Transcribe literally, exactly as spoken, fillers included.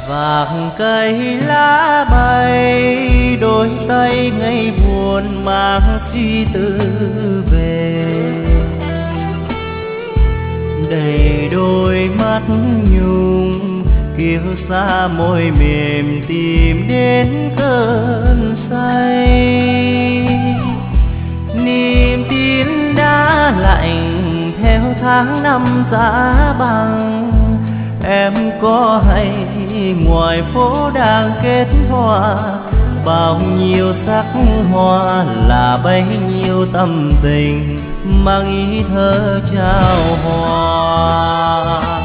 vàng cây lá bay, đôi tay ngây buồn mang suy tư về. Đầy đôi mắt nhung kiêu xa môi mềm tìm đến cơn say. Niềm tin đã lạnh theo tháng năm giá băng. Em có hay ngoài phố đang kết hoa, bao nhiêu sắc hoa là bấy nhiêu tâm tình mang ý thơ trao hoa.